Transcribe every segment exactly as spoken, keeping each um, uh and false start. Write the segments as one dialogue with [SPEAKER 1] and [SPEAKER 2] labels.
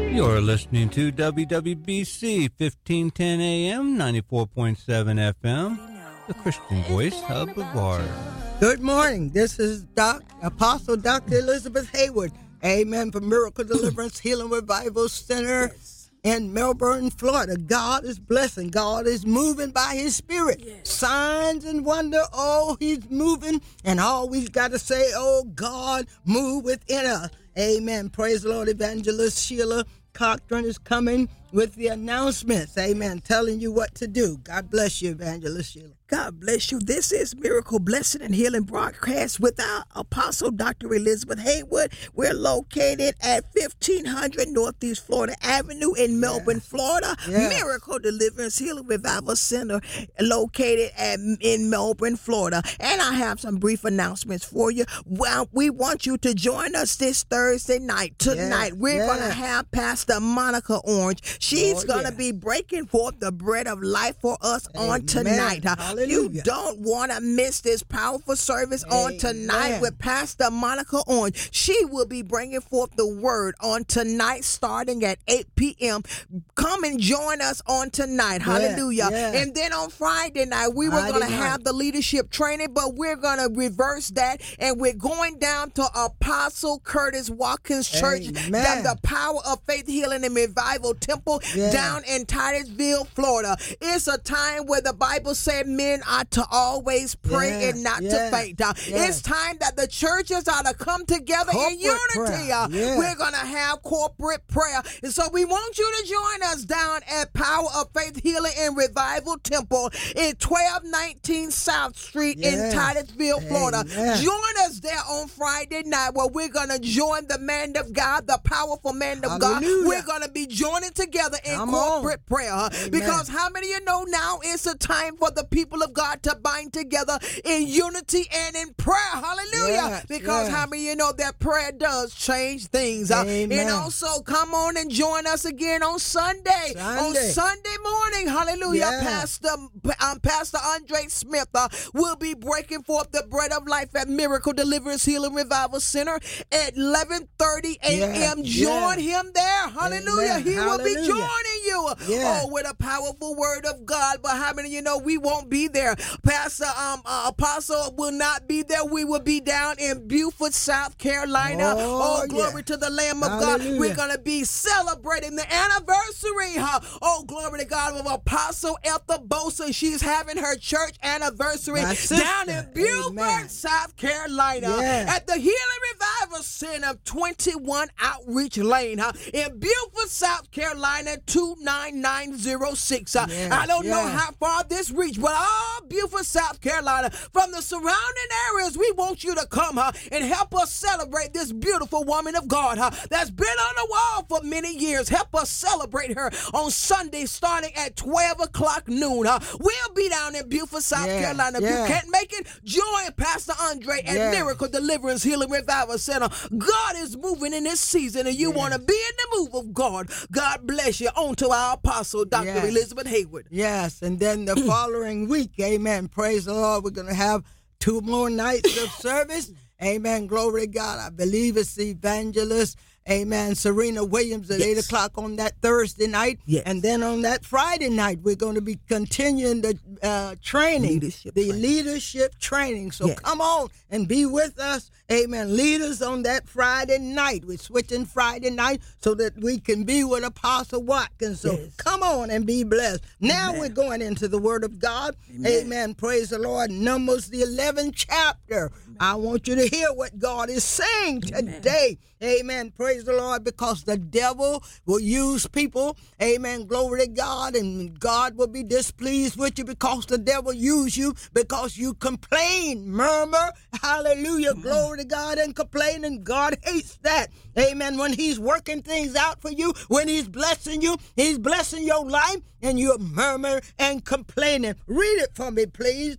[SPEAKER 1] You're listening to W W B C fifteen ten A M, ninety-four point seven F M, the Christian voice of Brevard.
[SPEAKER 2] Good morning. This is Doc Apostle Doctor Elizabeth Hayward. Amen. From Miracle Deliverance Healing Revival Center yes. in Melbourne, Florida. God is blessing. God is moving by His Spirit. Yes. Signs and wonder. Oh, He's moving. And all we've got to say, oh, God, move within us. Amen. Praise the Lord. Evangelist Sheila Cochran is coming with the announcements. Amen. Telling you what to do. God bless you, Evangelist Sheila.
[SPEAKER 3] God bless you. This is Miracle Blessing and Healing Broadcast with our Apostle Doctor Elizabeth Haywood. We're located at fifteen hundred Northeast Florida Avenue in Melbourne, yes. Florida. Yes. Miracle Deliverance Healing Revival Center located at, in Melbourne, Florida. And I have some brief announcements for you. Well, we want you to join us this Thursday night. Tonight, yes. we're yes. going to have Pastor Monica Orange. She's oh, going to yeah. be breaking forth the bread of life for us Amen. on tonight. Hallelujah. You don't want to miss this powerful service Amen. on tonight with Pastor Monica Orange. She will be bringing forth the word on tonight starting at eight p.m. Come and join us on tonight. Hallelujah. Yeah, yeah. And then on Friday night, we were going to have the leadership training, but we're going to reverse that, and we're going down to Apostle Curtis Watkins Church, the, the Power of Faith, Healing, and Revival Temple yeah. down in Titusville, Florida. It's a time where the Bible said men are to always pray yes, and not yes, to faint. Uh, yes. It's time that the churches are to come together corporate in unity. Uh, yeah. We're going to have corporate prayer. And so we want you to join us down at Power of Faith, Healing, and Revival Temple in twelve nineteen South Street yes. in Titusville, Florida. Amen. Join us there on Friday night where we're going to join the man of God, the powerful man of Hallelujah. God. We're going to be joining together in Come corporate on. prayer. Uh, because how many of you know now it's a time for the people of God to bind together in unity and in prayer. Hallelujah. Yes, because yes. how many of you know that prayer does change things. Uh, and also come on and join us again on Sunday. Sunday. On Sunday morning. Hallelujah. Yeah. Pastor, um, Pastor Andre Smith uh, will be breaking forth the bread of life at Miracle Deliverance Healing Revival Center at eleven thirty a.m. Yes, Join yes. him there. Hallelujah. Amen. He Hallelujah. will be joining you. Yeah. Oh, with a powerful word of God. But how many of you know we won't be there? Pastor um, uh, Apostle will not be there. We will be down in Beaufort, South Carolina. Oh, oh glory yeah. to the Lamb of Hallelujah. God. We're going to be celebrating the anniversary. Huh? Oh, glory to God of Apostle Ethel Bosa. She's having her church anniversary down in Beaufort, Amen. South Carolina. Yeah. At the Healing Revival Center, twenty-one Outreach Lane. Huh? In Beaufort, South Carolina, two nine nine zero six. Uh, yes. I don't yeah. know how far this reach, but all Beaufort, South Carolina, from the surrounding areas, we want you to come huh, and help us celebrate this beautiful woman of God huh, that's been on the wall for many years. Help us celebrate her on Sunday starting at twelve o'clock noon. Huh. We'll be down in Beaufort, South yeah, Carolina. Yeah. If you can't make it, join Pastor Andre at yeah. Miracle Deliverance Healing Revival Center. God is moving in this season, and you yeah. want to be in the move of God. God bless you. On to our apostle, Doctor Yes. Elizabeth Hayward.
[SPEAKER 2] Yes, and then the following week, amen, praise the Lord, we're going to have two more nights of service. Amen, glory to God. I believe it's the evangelist, amen, Serena Williams at yes. eight o'clock on that Thursday night. Yes. And then on that Friday night, we're going to be continuing the uh, training, leadership the training. leadership training. So yes. come on and be with us. Amen. Leaders on that Friday night. We're switching Friday night so that we can be with Apostle Watkins. So yes. come on and be blessed. Now Amen. we're going into the Word of God. Amen. Amen. Praise the Lord. Numbers, the eleventh chapter. Amen. I want you to hear what God is saying today. Amen. Amen. Praise the Lord, because the devil will use people. Amen. Glory to God. And God will be displeased with you because the devil use you because you complain, murmur. Hallelujah. Mm-hmm. Glory to God, and complain, and God hates that. Amen. When he's working things out for you, when he's blessing you, he's blessing your life, and you're murmuring and complaining. Read it for me, please.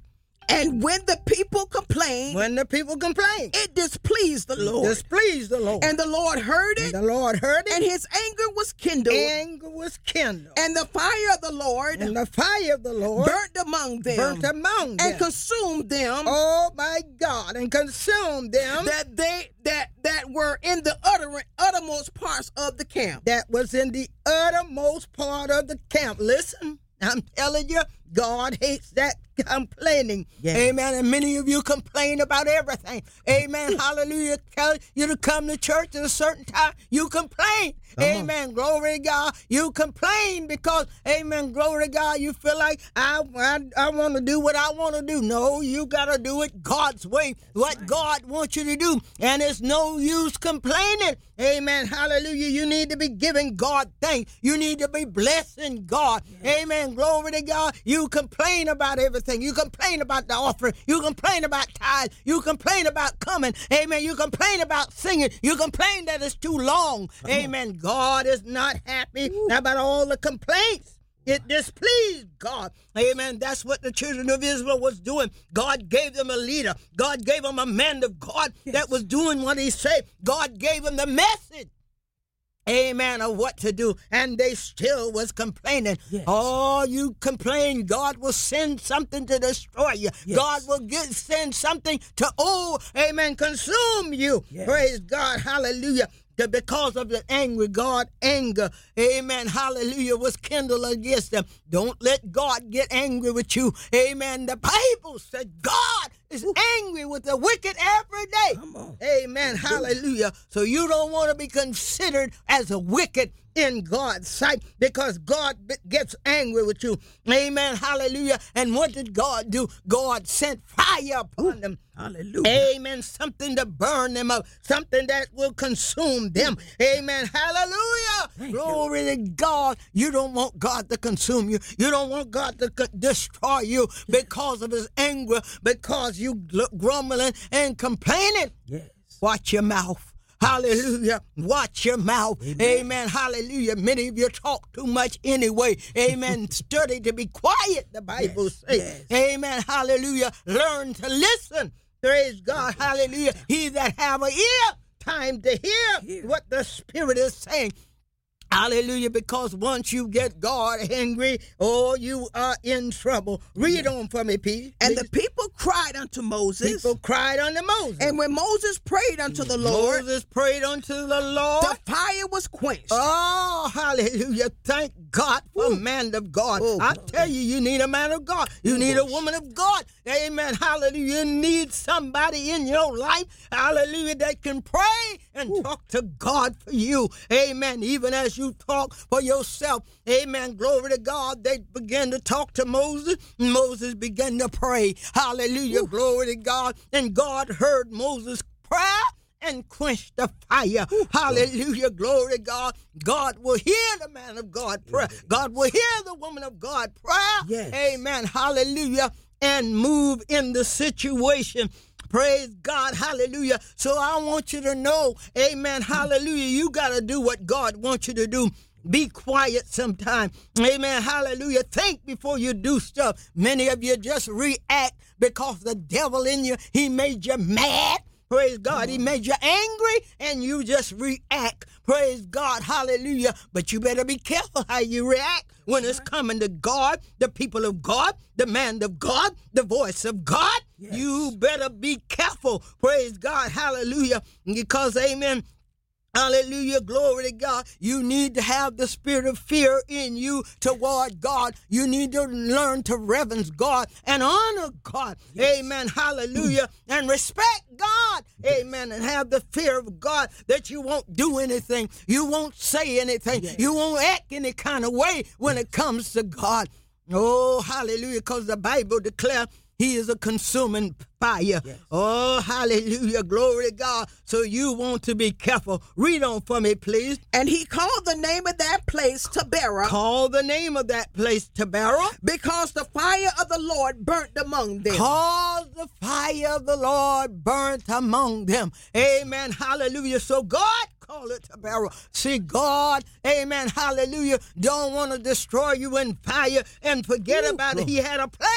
[SPEAKER 3] And when the people complained,
[SPEAKER 2] When the people complained,
[SPEAKER 3] it displeased the Lord.
[SPEAKER 2] displeased the Lord.
[SPEAKER 3] And the Lord heard it,
[SPEAKER 2] And the Lord heard it.
[SPEAKER 3] and his anger was kindled.
[SPEAKER 2] Anger was kindled.
[SPEAKER 3] And the fire of the Lord
[SPEAKER 2] And the fire of the Lord
[SPEAKER 3] burnt among them,
[SPEAKER 2] burnt among them.
[SPEAKER 3] and consumed them.
[SPEAKER 2] Oh my God, and consumed them
[SPEAKER 3] that they that that were in the utter, uttermost parts of the camp.
[SPEAKER 2] that was in the uttermost part of the camp. Listen, I'm telling you, God hates that complaining.
[SPEAKER 3] Yes.
[SPEAKER 2] Amen. And many of you complain about everything. Amen. Hallelujah. Tell you to come to church at a certain time. You complain.
[SPEAKER 3] Come
[SPEAKER 2] amen. On. Glory to God. You complain because, amen, glory to God, you feel like I I, I want to do what I want to do. No, you got to do it God's way, what right. God wants you to do. And it's no use complaining. Amen. Hallelujah. You need to be giving God thanks. You need to be blessing God. Yes. Amen. Glory to God. You complain about everything. You complain about the offering. You complain about tithes. You complain about coming. Amen. You complain about singing. You complain that it's too long. Come Amen. On. God is not happy Ooh. About all the complaints. It displeased God. Amen. That's what the children of Israel was doing. God gave them a leader. God gave them a man of God yes. that was doing what he said. God gave them the message. Amen, of what to do. And they still was complaining. Yes. Oh, you complain, God will send something to destroy you. Yes. God will get, send something to, oh, amen, consume you. Yes. Praise God. Hallelujah. Because of the angry God, anger, amen, hallelujah, was kindled against them. Don't let God get angry with you. Amen. The Bible said God is Ooh. Angry with the wicked every day.
[SPEAKER 3] Come on.
[SPEAKER 2] Amen. Hallelujah. So you don't want to be considered as a wicked in God's sight because God gets angry with you. Amen. Hallelujah. And what did God do? God sent fire upon Ooh. Them.
[SPEAKER 3] Hallelujah.
[SPEAKER 2] Amen. Something to burn them up. Something that will consume them. Amen. Hallelujah. Thank Glory you. To God. You don't want God to consume you. You don't want God to co- destroy you because of his anger, because you grumbling and complaining.
[SPEAKER 3] Yes.
[SPEAKER 2] Watch your mouth. Hallelujah. Watch your mouth. Amen. Amen. Hallelujah. Many of you talk too much anyway. Amen. Study to be quiet, the Bible yes. says. Yes. Amen. Hallelujah. Learn to listen. Praise God. Hallelujah. He that have an ear, time to hear Here. What the Spirit is saying. Hallelujah, because once you get God angry, oh, you are in trouble. Read yeah. on for me, Pete.
[SPEAKER 3] And the people cried unto Moses.
[SPEAKER 2] People cried unto Moses.
[SPEAKER 3] And when Moses prayed unto the Lord.
[SPEAKER 2] Moses prayed unto the Lord.
[SPEAKER 3] The fire was quenched.
[SPEAKER 2] Oh, hallelujah. Thank God for a man of God. Ooh, I tell you, you need a man of God. You need a woman of God. Amen. Hallelujah. You need somebody in your life. Hallelujah. That can pray and Ooh. Talk to God for you. Amen. Even as you talk for yourself. Amen. Glory to God. They began to talk to Moses. Moses began to pray. Hallelujah. Ooh. Glory to God. And God heard Moses' prayer and quenched the fire. Ooh. Hallelujah. Glory to God. God will hear the man of God prayer. God will hear the woman of God prayer.
[SPEAKER 3] Yes.
[SPEAKER 2] Amen. Hallelujah. And move in the situation. Praise God. Hallelujah. So I want you to know, amen, hallelujah, you got to do what God wants you to do. Be quiet sometime. Amen. Hallelujah. Think before you do stuff. Many of you just react because the devil in you, he made you mad. Praise God. He made you angry and you just react. Praise God. Hallelujah. But you better be careful how you react when it's coming to God, the people of God, the man of God, the voice of God. Yes. You better be careful. Praise God. Hallelujah. Because, amen, hallelujah, glory to God. You need to have the spirit of fear in you toward God. You need to learn to reverence God and honor God. Yes. Amen, hallelujah, and respect God. Yes. Amen, and have the fear of God that you won't do anything. You won't say anything. Yes. You won't act any kind of way when yes. it comes to God. Oh, hallelujah, because the Bible declares he is a consuming fire. Yes. Oh, hallelujah. Glory to God. So you want to be careful. Read on for me, please.
[SPEAKER 3] And he called the name of that place Taberah.
[SPEAKER 2] Call the name of that place Taberah.
[SPEAKER 3] Because the fire of the Lord burnt among them.
[SPEAKER 2] Because the fire of the Lord burnt among them. Amen. Hallelujah. So God call it Taberah. See, God, amen, hallelujah, don't want to destroy you in fire and forget Ooh, about it. He had a place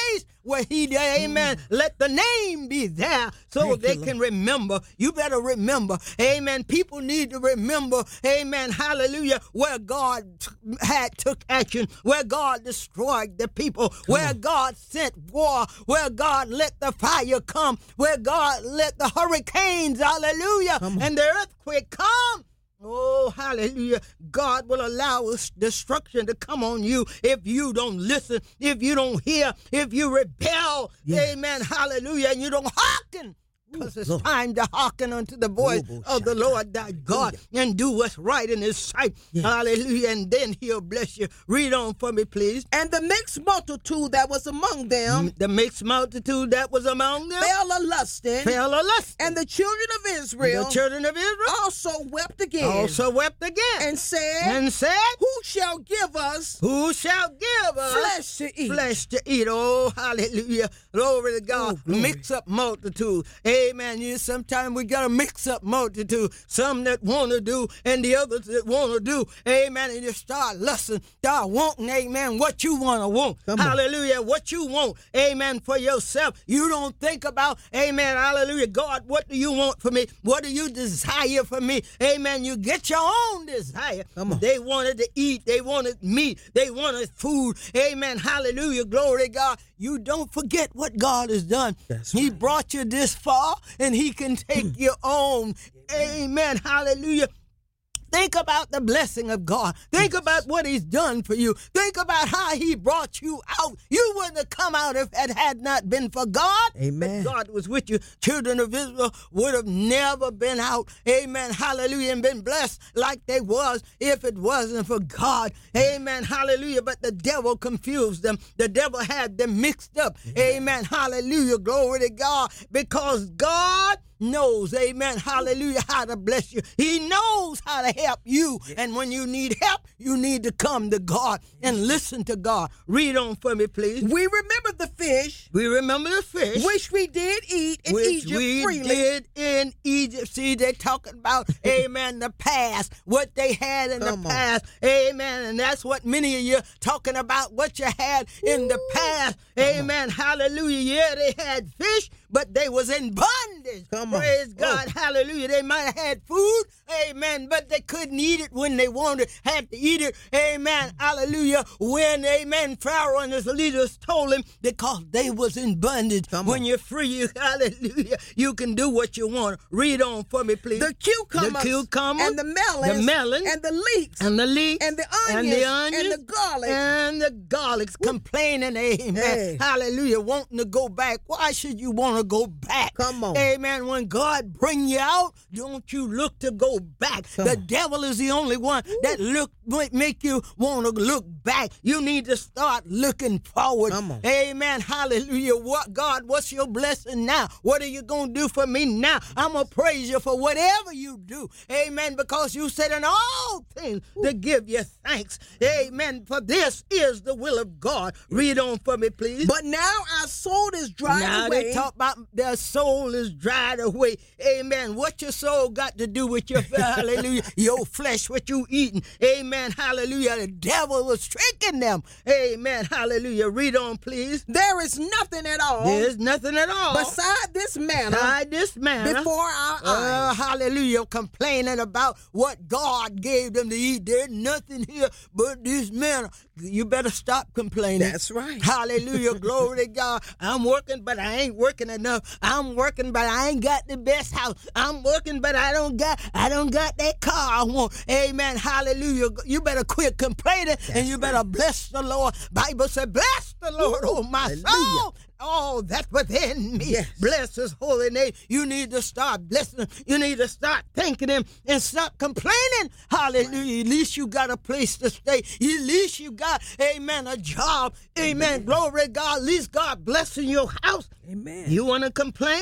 [SPEAKER 2] where he, amen, mm. let the name be there so Thank they you, can remember. You better remember, amen. People need to remember, amen, hallelujah, where God t- had took action, where God destroyed the people, come where on. God sent war, where God let the fire come, where God let the hurricanes, hallelujah, and the earthquake come. Oh, hallelujah. God will allow destruction to come on you if you don't listen, if you don't hear, if you rebel. Yes. Amen. Hallelujah. And you don't hearken. Because it's time to hearken unto the voice of the Lord thy God and do what's right in his sight. Yes. Hallelujah. And then he'll bless you. Read on for me, please.
[SPEAKER 3] And the mixed multitude that was among them.
[SPEAKER 2] The mixed multitude that was among them.
[SPEAKER 3] Fell a lusting.
[SPEAKER 2] Fell a lusting.
[SPEAKER 3] And the children of Israel.
[SPEAKER 2] The children of Israel.
[SPEAKER 3] Also wept again.
[SPEAKER 2] Also wept again.
[SPEAKER 3] And said.
[SPEAKER 2] And said.
[SPEAKER 3] Who shall give us.
[SPEAKER 2] Who shall give us.
[SPEAKER 3] Flesh to eat.
[SPEAKER 2] Flesh to eat. Oh, hallelujah. Glory to God. Oh, mix up multitude. Amen. Sometimes we got a mix-up multitude. Some that want to do and the others that want to do. Amen. And you start lusting, start wanting, amen, what you want to want. Come hallelujah. On. What you want, amen, for yourself. You don't think about, amen, hallelujah, God, what do you want for me? What do you desire for me? Amen. You get your own desire. Come on. They wanted to eat. They wanted meat. They wanted food. Amen. Hallelujah. Glory to God. You don't forget what God has done. That's he right. brought you this far, and he can take you on. Amen. Hallelujah. Think about the blessing of God. Think about what he's done for you. Think about how he brought you out. You wouldn't have come out if it had not been for God.
[SPEAKER 3] Amen.
[SPEAKER 2] But God was with you. Children of Israel would have never been out. Amen. Hallelujah. And been blessed like they was if it wasn't for God. Amen. Hallelujah. But the devil confused them. The devil had them mixed up. Amen. Amen. Hallelujah. Glory to God. Because God knows, amen, hallelujah, how to bless you. He knows how to help you. And when you need help, you need to come to God and listen to God. Read on for me, please.
[SPEAKER 3] We remember the fish.
[SPEAKER 2] We remember the fish.
[SPEAKER 3] Which we did eat in
[SPEAKER 2] which
[SPEAKER 3] Egypt
[SPEAKER 2] we
[SPEAKER 3] freely.
[SPEAKER 2] did in Egypt. See, they're talking about, amen, the past, what they had in come the past. On. Amen. And that's what many of you talking about, what you had in the past. Come amen. On. Hallelujah. Yeah, they had fish, but they was in bondage. Come Praise God. Oh. Hallelujah. They might have had food. Amen. But they couldn't eat it when they wanted. Had to eat it. Amen. Hallelujah. When, amen, Pharaoh and his leaders told him because they was in bondage. Come when on. You're free, you, hallelujah, you can do what you want. Read on for me, please.
[SPEAKER 3] The cucumbers.
[SPEAKER 2] The cucumbers.
[SPEAKER 3] And the melons.
[SPEAKER 2] The melons.
[SPEAKER 3] And the leeks.
[SPEAKER 2] And the leeks.
[SPEAKER 3] And the onions.
[SPEAKER 2] And the onions.
[SPEAKER 3] And the garlic.
[SPEAKER 2] And the garlics. Woo. Complaining. Amen. Hey. Hallelujah. Wanting to go back. Why should you want to go back?
[SPEAKER 3] Come on.
[SPEAKER 2] Amen. When God bring you out, don't you look to go back. Come the on. Devil is the only one Woo. That look make you want to look back. You need to start looking forward.
[SPEAKER 3] Come on.
[SPEAKER 2] Amen. Hallelujah. What God, what's your blessing now? What are you going to do for me now? I'm going to praise you for whatever you do. Amen. Because you said in all things Woo. To give you thanks. Amen. For this is the will of God. Read on for me, please.
[SPEAKER 3] But now our soul is dried
[SPEAKER 2] now
[SPEAKER 3] away.
[SPEAKER 2] They talk about their soul is dried away. Amen. What your soul got to do with your hallelujah, your flesh, what you eating. Amen. Hallelujah. The devil was tricking them. Amen. Hallelujah. Read on, please.
[SPEAKER 3] There is nothing at all.
[SPEAKER 2] There is nothing at all.
[SPEAKER 3] Beside this manna.
[SPEAKER 2] Beside this manna.
[SPEAKER 3] Before our eyes.
[SPEAKER 2] Uh, hallelujah. Complaining about what God gave them to eat. There's nothing here but this manna. You better stop complaining.
[SPEAKER 3] That's right.
[SPEAKER 2] Hallelujah. Glory to God. I'm working, but I ain't working enough. I'm working, but I ain't got the best house. I'm working, but I don't got I don't got that car I want. Amen. Hallelujah. You better quit complaining. That's and you better right. bless the Lord. Bible said, bless the Lord, oh my Hallelujah. Soul. Oh, that's within me. Yes. Bless his holy name. You need to start blessing him. You need to start thanking him and stop complaining. Hallelujah. At least you got a place to stay. At least you got, amen, a job. Amen. Amen. Glory to God. At least God blessing your house.
[SPEAKER 3] Amen.
[SPEAKER 2] You want to complain?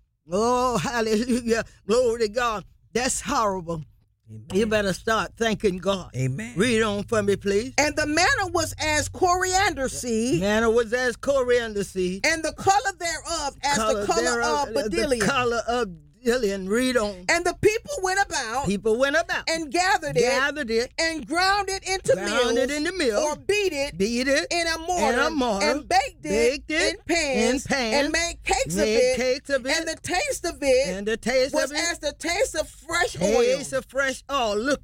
[SPEAKER 2] Oh, hallelujah. Glory to God. That's horrible. Amen. You better start thanking God.
[SPEAKER 3] Amen.
[SPEAKER 2] Read on for me, please.
[SPEAKER 3] And the manna was as coriander seed.
[SPEAKER 2] Manna was as coriander seed.
[SPEAKER 3] And the color thereof as color the color thereof, of bdellium.
[SPEAKER 2] The color of Lillian, read on.
[SPEAKER 3] And the people went about
[SPEAKER 2] People went about
[SPEAKER 3] and gathered it
[SPEAKER 2] gathered it,
[SPEAKER 3] and ground it into
[SPEAKER 2] ground
[SPEAKER 3] mills
[SPEAKER 2] it in the mill,
[SPEAKER 3] or beat it
[SPEAKER 2] beat it
[SPEAKER 3] in a mortar,
[SPEAKER 2] in a mortar,
[SPEAKER 3] and baked it,
[SPEAKER 2] baked it
[SPEAKER 3] in, pans,
[SPEAKER 2] in pans,
[SPEAKER 3] and made cakes
[SPEAKER 2] made
[SPEAKER 3] of it.
[SPEAKER 2] cakes of it,
[SPEAKER 3] And the taste of it,
[SPEAKER 2] and the taste
[SPEAKER 3] was
[SPEAKER 2] of it,
[SPEAKER 3] as the taste of fresh oil.
[SPEAKER 2] taste of fresh oil. Look,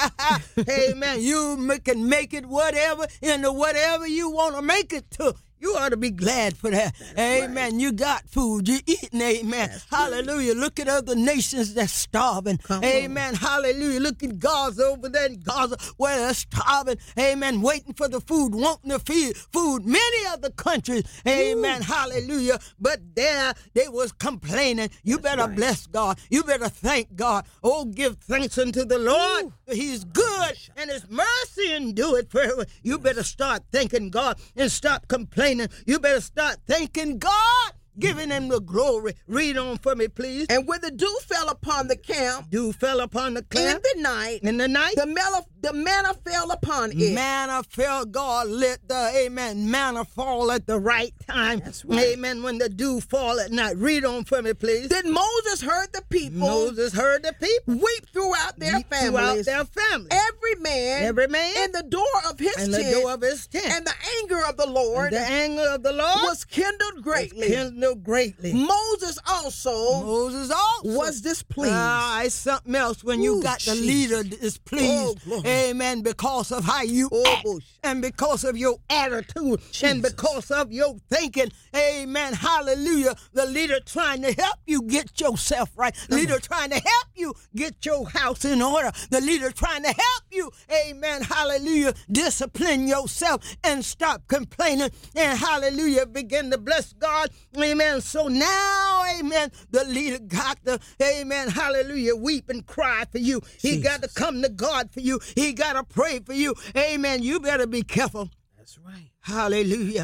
[SPEAKER 2] hey man, you ma- can make it whatever into whatever you want to make it to. You ought to be glad for that. That's amen. Right. You got food. You're eating. Amen. That's Hallelujah. Right. Look at other nations that's starving. Come amen. On. Hallelujah. Look at Gaza over there in Gaza where they're starving. Amen. Waiting for the food, wanting to feed food. Many other countries. Amen. Ooh. Hallelujah. But there they was complaining. You that's better right. bless God. You better thank God. Oh, give thanks unto the Lord. Ooh. He's good and his mercy endure it forever. You better start thanking God and stop complaining. You better start thanking God, giving him the glory. Read on for me, please.
[SPEAKER 3] And when the dew fell upon the camp,
[SPEAKER 2] dew fell upon the camp
[SPEAKER 3] in the night,
[SPEAKER 2] in the night,
[SPEAKER 3] the manna, the manna fell upon it.
[SPEAKER 2] Manna fell. God let the amen manna fall at the right time.
[SPEAKER 3] That's right.
[SPEAKER 2] Amen. When the dew fall at night. Read on for me, please.
[SPEAKER 3] Then Moses heard the people.
[SPEAKER 2] Moses heard the people
[SPEAKER 3] weep throughout their
[SPEAKER 2] weep
[SPEAKER 3] families.
[SPEAKER 2] Throughout their families.
[SPEAKER 3] Every man,
[SPEAKER 2] every man,
[SPEAKER 3] in the door of his
[SPEAKER 2] in
[SPEAKER 3] tent,
[SPEAKER 2] the door of his tent,
[SPEAKER 3] and the anger of the Lord,
[SPEAKER 2] and the anger of the Lord
[SPEAKER 3] was kindled greatly.
[SPEAKER 2] Was kindled greatly.
[SPEAKER 3] Moses also,
[SPEAKER 2] Moses also
[SPEAKER 3] was displeased.
[SPEAKER 2] Ah, it's something else when you
[SPEAKER 3] Ooh,
[SPEAKER 2] got the
[SPEAKER 3] Jesus.
[SPEAKER 2] leader displeased.
[SPEAKER 3] Oh,
[SPEAKER 2] amen. Because of how you
[SPEAKER 3] oh,
[SPEAKER 2] act,
[SPEAKER 3] bush.
[SPEAKER 2] and because of your attitude,
[SPEAKER 3] Jesus.
[SPEAKER 2] and because of your thinking. Amen. Hallelujah. The leader trying to help you get yourself right. The leader trying to help you get your house in order. The leader trying to help you. Amen. Hallelujah. Discipline yourself and stop complaining. And hallelujah. Begin to bless God. Amen. So now, amen, the leader got to, amen, hallelujah, weep and cry for you. He Jesus. got to come to God for you. He got to pray for you. Amen. You better be careful.
[SPEAKER 3] That's right.
[SPEAKER 2] Hallelujah.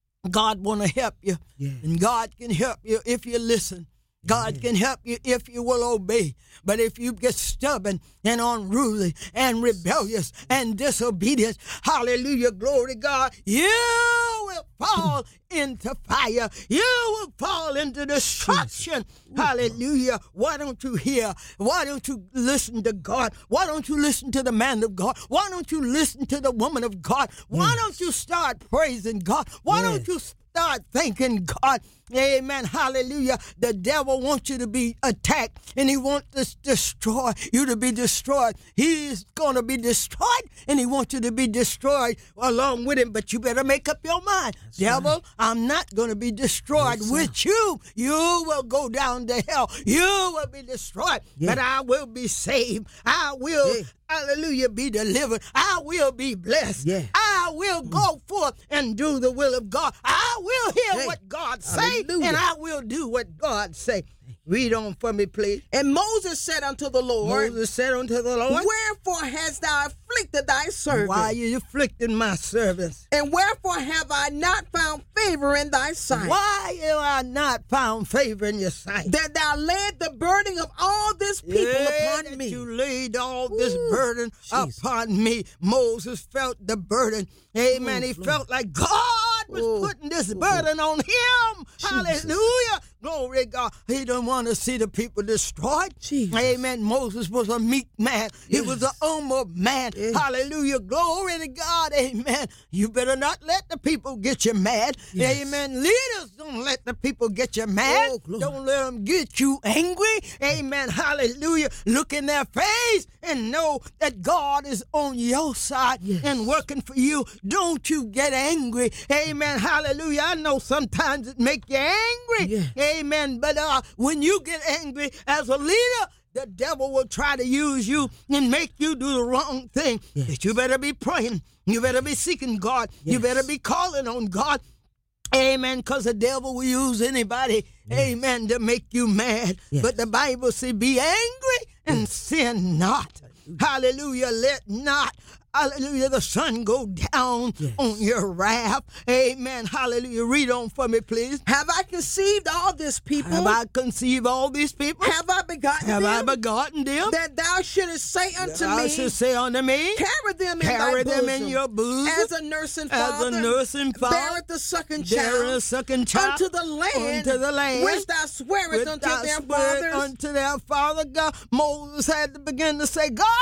[SPEAKER 2] God want to help you.
[SPEAKER 3] Yes.
[SPEAKER 2] And God can help you if you listen. God yes. can help you if you will obey. But if you get stubborn and unruly and rebellious and disobedient, hallelujah, glory to God, you will fall into fire. You will fall into destruction. Hallelujah. Why don't you hear? Why don't you listen to God? Why don't you listen to the man of God? Why don't you listen to the woman of God? Why yes. don't you start praising God? Why yes. don't you start thanking God? Amen. Hallelujah. The devil wants you to be attacked and he wants to destroy you to be destroyed. He's going to be destroyed and he wants you to be destroyed along with him. But you better make up your mind. That's devil, right. I'm not going to be destroyed yes, with sir. you. You will go down to hell. You will be destroyed, yeah. but I will be saved. I will, yeah. hallelujah, be delivered. I will be blessed. Yeah. I will go forth and do the will of God. I will hear hey. what God says. And I will do what God say. Read on for me, please.
[SPEAKER 3] And Moses said unto the Lord,
[SPEAKER 2] Moses said unto the Lord,
[SPEAKER 3] wherefore hast thou afflicted thy servant?
[SPEAKER 2] Why are you afflicting my servants?
[SPEAKER 3] And wherefore have I not found favor in thy sight?
[SPEAKER 2] Why have I not found favor in your sight?
[SPEAKER 3] That thou laid the burden of all this people
[SPEAKER 2] yeah,
[SPEAKER 3] upon
[SPEAKER 2] that
[SPEAKER 3] me.
[SPEAKER 2] You laid all this Ooh, burden Jesus. upon me. Moses felt the burden. Amen. Ooh, he Lord. felt like God was Ooh, putting this burden Ooh. on him. Jesus. Hallelujah. Glory to God. He didn't want to see the people destroyed. Jesus. Amen. Moses was a meek man. Yes. He was an humble man. Yes. Hallelujah. Glory to God. Amen. You better not let the people get you mad. Yes. Amen. Leaders, don't let the people get you mad. Oh, don't let them get you angry. Amen. Hallelujah. Look in their face and know that God is on your side yes. and working for you. Don't you get angry. Amen. Hallelujah. I know sometimes it make you angry. Yes. Amen. But uh, when you get angry as a leader, the devil will try to use you and make you do the wrong thing. Yes. But you better be praying. You better be seeking God. Yes. You better be calling on God. Amen. Because the devil will use anybody, yes. amen, to make you mad. Yes. But the Bible says, be angry and yes. sin not. Hallelujah. Let not hallelujah, the sun go down yes. on your wrath. Amen. Hallelujah. Read on for me, please.
[SPEAKER 3] Have I conceived all this people?
[SPEAKER 2] Have I conceived all these people?
[SPEAKER 3] Have I begotten
[SPEAKER 2] Have
[SPEAKER 3] them?
[SPEAKER 2] Have I begotten them?
[SPEAKER 3] That thou shouldest say unto
[SPEAKER 2] that
[SPEAKER 3] me.
[SPEAKER 2] I should say unto me.
[SPEAKER 3] Carry them in
[SPEAKER 2] Carry
[SPEAKER 3] thy
[SPEAKER 2] them
[SPEAKER 3] bosom,
[SPEAKER 2] in your bosom.
[SPEAKER 3] As a nursing father.
[SPEAKER 2] As a nursing father.
[SPEAKER 3] Beareth the sucking child.
[SPEAKER 2] Beareth the sucking child.
[SPEAKER 3] Unto the land.
[SPEAKER 2] Unto the land.
[SPEAKER 3] Which thou swearest unto their fathers.
[SPEAKER 2] Unto their father. God. Moses had to begin to say, God,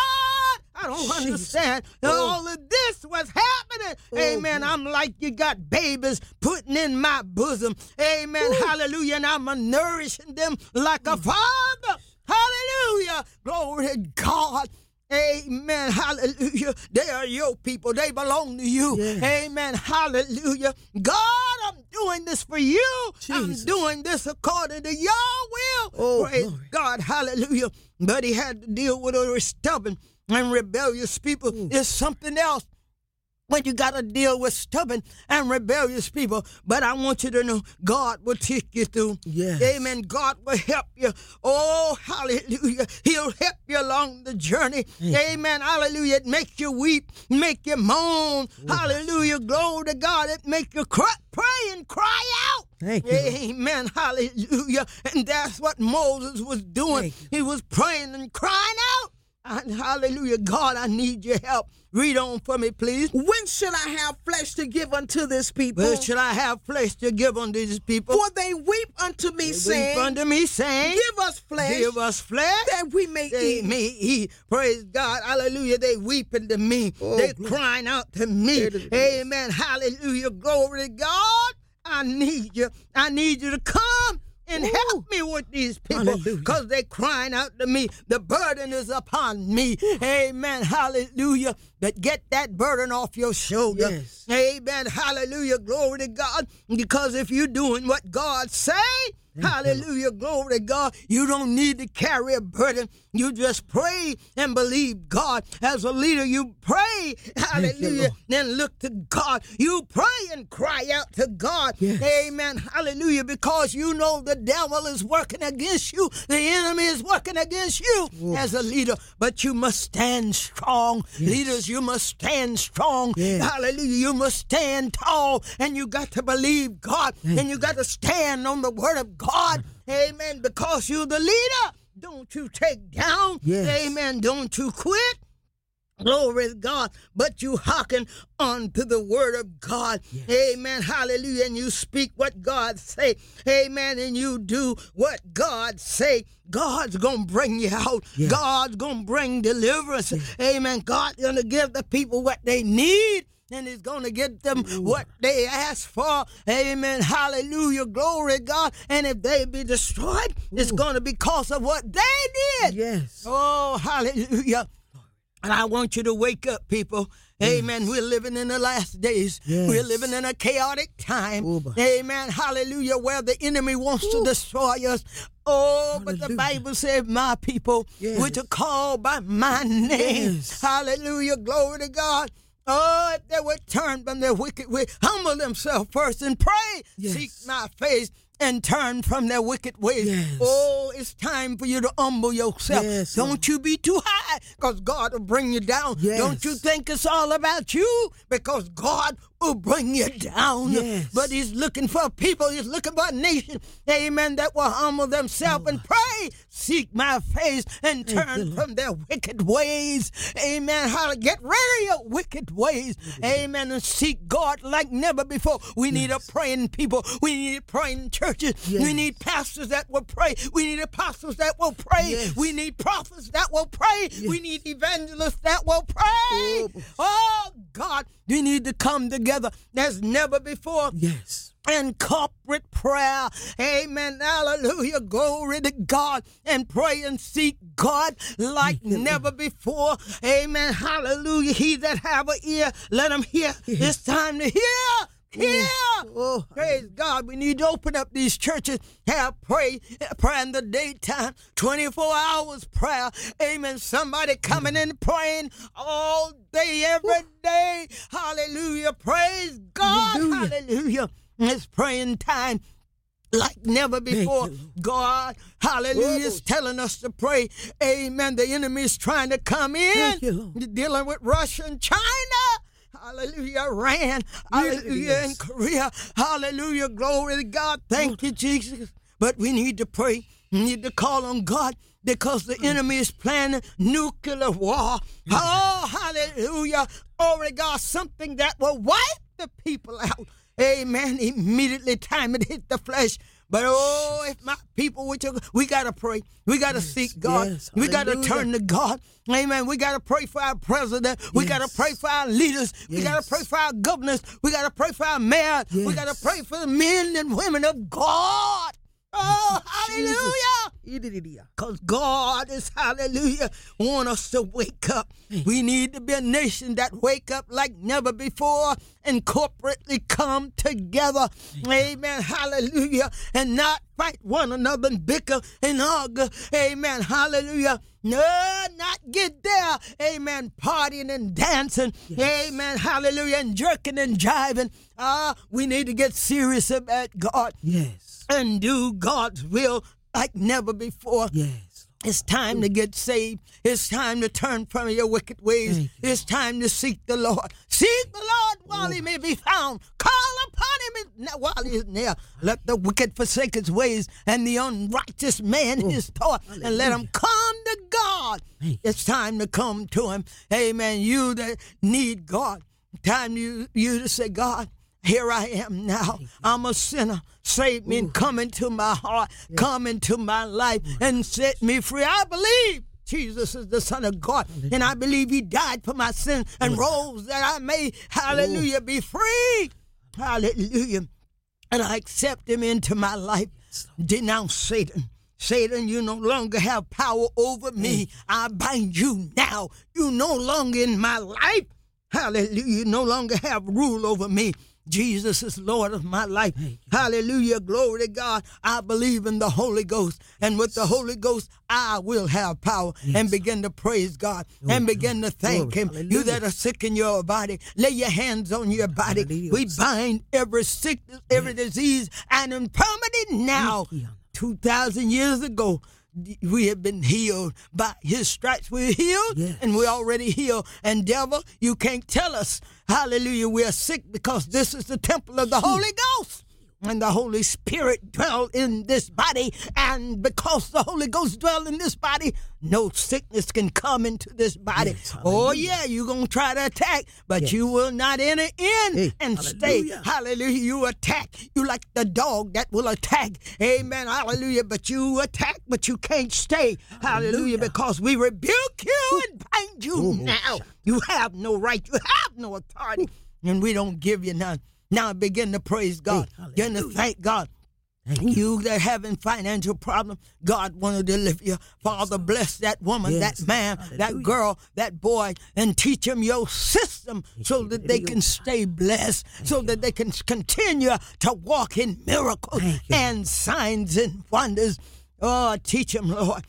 [SPEAKER 2] I don't Jesus. understand. Oh. All of this was happening. Oh, amen. God. I'm like you got babies putting in my bosom. Amen. Ooh. Hallelujah. And I'm nourishing them like a father. Hallelujah. Glory to God. Amen. Hallelujah. They are your people. They belong to you. Yes. Amen. Hallelujah. God, I'm doing this for you. Jesus. I'm doing this according to your will. Oh, praise glory. God. Hallelujah. But he had to deal with a stubborn and rebellious people. Mm. It's something else when you got to deal with stubborn and rebellious people. But I want you to know God will take you through.
[SPEAKER 3] Yes.
[SPEAKER 2] Amen. God will help you. Oh, hallelujah. He'll help you along the journey. Mm. Amen. Hallelujah. It makes you weep, make you moan. Yes. Hallelujah. Glory to God. It makes you cry, pray and cry out.
[SPEAKER 3] Thank you.
[SPEAKER 2] Amen. Hallelujah. And that's what Moses was doing. He was praying and crying out. And hallelujah. God, I need your help. Read on for me, please.
[SPEAKER 3] When should I have flesh to give unto this people?
[SPEAKER 2] When should I have flesh to give unto these people?
[SPEAKER 3] For they weep unto me,
[SPEAKER 2] they
[SPEAKER 3] saying,
[SPEAKER 2] weep unto me, saying,
[SPEAKER 3] Give us flesh.
[SPEAKER 2] Give us flesh.
[SPEAKER 3] That we may
[SPEAKER 2] they
[SPEAKER 3] eat.
[SPEAKER 2] may eat. Praise God. Hallelujah. They weeping to me. Oh, they glory. Crying out to me. Amen. Hallelujah. Glory to God. I need you. I need you to come and Ooh. Help me with these people because they're crying out to me. The burden is upon me. Ooh. Amen. Hallelujah. But get that burden off your shoulder.
[SPEAKER 3] Yes.
[SPEAKER 2] Amen. Hallelujah. Glory to God. Because if you're doing what God say, hallelujah, glory to God. You don't need to carry a burden. You just pray and believe God. As a leader, you pray, hallelujah, then look to God. You pray and cry out to God.
[SPEAKER 3] Yes.
[SPEAKER 2] Amen, hallelujah, because you know the devil is working against you. The enemy is working against you Ooh. As a leader. But you must stand strong. Yes. Leaders, you must stand strong. Yes. Hallelujah, you must stand tall. And you got to believe God. Thank and you got to stand on the word of God. God, amen, because you're the leader. Don't you take down.
[SPEAKER 3] Yes.
[SPEAKER 2] Amen. Don't you quit. Glory to God. But you hearken unto the word of God. Yes. Amen. Hallelujah. And you speak what God say. Amen. And you do what God say. God's going to bring you out. Yes. God's going to bring deliverance. Yes. Amen. God's going to give the people what they need. And he's going to get them Ooh. What they ask for. Amen. Hallelujah. Glory to God. And if they be destroyed, Ooh. It's going to be because of what they did.
[SPEAKER 3] Yes.
[SPEAKER 2] Oh, hallelujah. And I want you to wake up, people. Yes. Amen. We're living in the last days.
[SPEAKER 3] Yes.
[SPEAKER 2] We're living in a chaotic time.
[SPEAKER 3] Ooh,
[SPEAKER 2] amen. Hallelujah. Where the enemy wants Ooh. To destroy us. Oh, hallelujah. But the Bible says, my people, yes. which are called by my name.
[SPEAKER 3] Yes.
[SPEAKER 2] Hallelujah. Glory to God. Oh, if they would turn from their wicked way, humble themselves first and pray,
[SPEAKER 3] yes.
[SPEAKER 2] seek my face, and turn from their wicked ways.
[SPEAKER 3] Yes.
[SPEAKER 2] Oh, it's time for you to humble yourself.
[SPEAKER 3] Yes,
[SPEAKER 2] Don't
[SPEAKER 3] Lord.
[SPEAKER 2] You be too high, because God will bring you down.
[SPEAKER 3] Yes.
[SPEAKER 2] Don't you think it's all about you, because God will bring you down.
[SPEAKER 3] Yes.
[SPEAKER 2] But he's looking for people. He's looking for a nation, amen, that will humble themselves oh. and pray, seek my face, and
[SPEAKER 3] Thank
[SPEAKER 2] turn
[SPEAKER 3] you,
[SPEAKER 2] from their wicked ways. Amen. How to get rid of your wicked ways. Amen. And seek God like never before. We need yes. a praying people. We need praying churches.
[SPEAKER 3] Yes.
[SPEAKER 2] We need pastors that will pray. We need apostles that will pray.
[SPEAKER 3] Yes.
[SPEAKER 2] We need prophets that will pray.
[SPEAKER 3] Yes.
[SPEAKER 2] We need evangelists that will pray.
[SPEAKER 3] Oh.
[SPEAKER 2] oh, God, we need to come together as never before.
[SPEAKER 3] Yes.
[SPEAKER 2] And corporate prayer. Amen. Hallelujah. Glory to God. And pray and seek God like never before. Amen. Hallelujah. He that have an ear, let him hear.
[SPEAKER 3] Yes.
[SPEAKER 2] It's time to hear. Here,
[SPEAKER 3] oh.
[SPEAKER 2] praise God. We need to open up these churches, have pray, pray in the daytime, twenty-four hours prayer. Amen. Somebody coming in praying all day, every Ooh. Day. Hallelujah. Praise God.
[SPEAKER 3] Hallelujah.
[SPEAKER 2] Hallelujah. It's praying time. like never before.
[SPEAKER 3] you,
[SPEAKER 2] God, hallelujah, is telling us to pray. Amen. The enemy is trying to come in,
[SPEAKER 3] you,
[SPEAKER 2] dealing with Russia and China. Hallelujah, Iran. Hallelujah, and Korea. Hallelujah, glory to God. Thank you, Jesus. But we need to pray. We need to call on God because the enemy is planning nuclear war. Oh, hallelujah. Glory to God, something that will wipe the people out. Amen. Immediately time it hit the flesh. But oh, if my people would, we got to pray. We got to yes, seek God. Yes, we got to turn to God. Amen. We got to pray for our president. We yes. got to pray for our leaders. Yes. We got to pray for our governors. We got to pray for our mayors. Yes. We got to pray for the men and women of God. Oh, hallelujah. Because God is, hallelujah, want us to wake up. We need to be a nation that wake up like never before and corporately come together. Amen. Hallelujah. And not fight one another and bicker and argue. Amen. Hallelujah. No, not get there. Amen. Partying and dancing. Yes. Amen. Hallelujah. And jerking and jiving. Ah, uh, we need to get serious about God.
[SPEAKER 3] Yes.
[SPEAKER 2] And do God's will like never before.
[SPEAKER 3] Yes.
[SPEAKER 2] It's time to get saved. It's time to turn from your wicked ways. You, it's time to seek the Lord. Seek the Lord while oh. he may be found. Call upon him while he is near. Let the wicked forsake his ways and the unrighteous man oh. his thought. Hallelujah. And let him come to God. It's time to come to him. Amen. You that need God. Time you, you to say, God, here I am now. I'm a sinner. Save me Ooh. and come into my heart. Yes. Come into my life and set me free. I believe Jesus is the Son of God. Hallelujah. And I believe he died for my sins and Ooh. rose that I may, hallelujah, Ooh. be free. Hallelujah. And I accept him into my life. Denounce Satan. Satan, you no longer have power over me. I bind you now. You no longer in my life. Hallelujah. You no longer have rule over me. Jesus is Lord of my life. Hallelujah. Glory to God. I believe in the Holy Ghost. And with the Holy Ghost, I will have power yes. and begin to praise God oh, and begin to thank Glory. him. Hallelujah. You that are sick in your body, lay your hands on your body. Hallelujah. We bind every sickness, every yes. disease and infirmity now. two thousand years ago, we have been healed. By his stripes we're healed, yes. and we're already healed. And devil, you can't tell us, hallelujah, we're sick, because this is the temple of the Holy Ghost. And the Holy Spirit dwell in this body. And because the Holy Ghost dwell in this body, no sickness can come into this body. Yes, oh, yeah, you're going to try to attack, but yes. you will not enter in hey, and hallelujah. stay. Hallelujah. You attack. You like the dog that will attack. Amen. Hallelujah. But you attack, but you can't stay. Hallelujah. hallelujah because we rebuke you and bind you Ooh, now. You have no right. You have no authority. Ooh. And we don't give you none. Now begin to praise God. Hey, begin to thank God. Thank you. you that having financial problems, God want to deliver you. Father, bless that woman, yes. that man, hallelujah. that girl, that boy, and teach them your system so that they can stay blessed, Thank so you. that they can continue to walk in miracles and signs and wonders. Oh, teach them, Lord.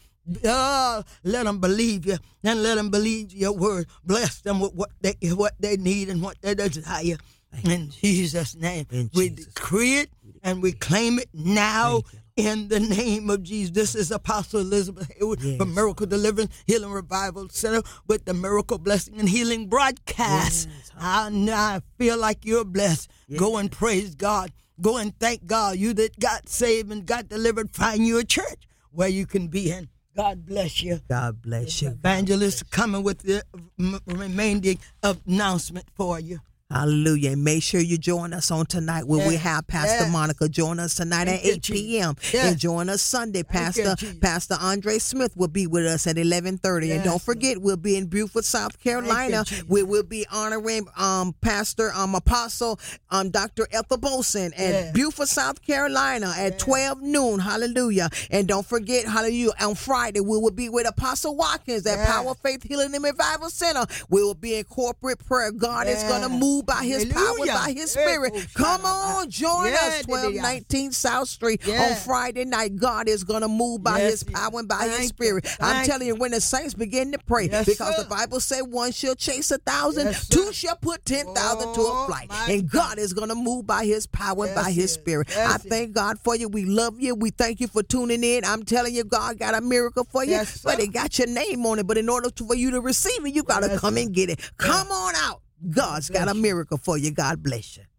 [SPEAKER 2] Oh, let them believe you and let them believe your word. Bless them with what they, what they need and what they desire. In Jesus' name, in we Jesus. decree it and we claim it now in the name of Jesus. This is Apostle Elizabeth Hayward yes. from Miracle Deliverance Healing Revival Center with the Miracle Blessing and Healing broadcast. Yes. I, I feel like you're blessed. Yes. Go and praise God. Go and thank God. You that got saved and got delivered, find you a church where you can be in. God bless you.
[SPEAKER 3] God bless you.
[SPEAKER 2] Evangelist coming with the remaining announcement for you.
[SPEAKER 3] Hallelujah. And make sure you join us on tonight when yes. we have Pastor yes. Monica. Join us tonight Thank at eight p.m. Yes. And join us Sunday. Pastor Pastor Andre Smith will be with us at eleven thirty. Yes. And don't forget, we'll be in Beaufort, South Carolina. We will be honoring um, Pastor um, Apostle um, Doctor Ethel Bolson at yes. Beaufort, South Carolina at yes. twelve noon. Hallelujah. And don't forget, hallelujah, on Friday, we will be with Apostle Watkins at yes. Power, Faith, Healing, and Revival Center. We will be in corporate prayer. God yes. is going to move move by his power,
[SPEAKER 2] Hallelujah.
[SPEAKER 3] by his spirit.
[SPEAKER 2] Eh,
[SPEAKER 3] Come on, join
[SPEAKER 2] Yeah,
[SPEAKER 3] us, twelve nineteen South Street
[SPEAKER 2] Yeah.
[SPEAKER 3] on Friday night. God is going to move by
[SPEAKER 2] Yes,
[SPEAKER 3] his
[SPEAKER 2] he
[SPEAKER 3] power
[SPEAKER 2] is.
[SPEAKER 3] and by
[SPEAKER 2] Thank
[SPEAKER 3] his
[SPEAKER 2] you.
[SPEAKER 3] spirit. I'm
[SPEAKER 2] Thank
[SPEAKER 3] telling you, when the saints begin to pray,
[SPEAKER 2] Yes,
[SPEAKER 3] because
[SPEAKER 2] sir.
[SPEAKER 3] the Bible said one shall chase a thousand,
[SPEAKER 2] Yes,
[SPEAKER 3] two
[SPEAKER 2] sir.
[SPEAKER 3] shall put ten thousand to a
[SPEAKER 2] Oh,
[SPEAKER 3] flight.
[SPEAKER 2] my
[SPEAKER 3] And God is going to move by his power and
[SPEAKER 2] Yes,
[SPEAKER 3] by
[SPEAKER 2] he
[SPEAKER 3] his
[SPEAKER 2] is.
[SPEAKER 3] spirit.
[SPEAKER 2] Yes,
[SPEAKER 3] I
[SPEAKER 2] he
[SPEAKER 3] thank God for you. We love you. We thank you for tuning in. I'm telling you, God got a miracle for you.
[SPEAKER 2] Yes,
[SPEAKER 3] but
[SPEAKER 2] sir.
[SPEAKER 3] it got your name on it. But in order to, for you to receive it, you got to
[SPEAKER 2] Yes,
[SPEAKER 3] come
[SPEAKER 2] sir.
[SPEAKER 3] and get it. Come on out. God's got a
[SPEAKER 2] bless you.
[SPEAKER 3] miracle for you. God bless you.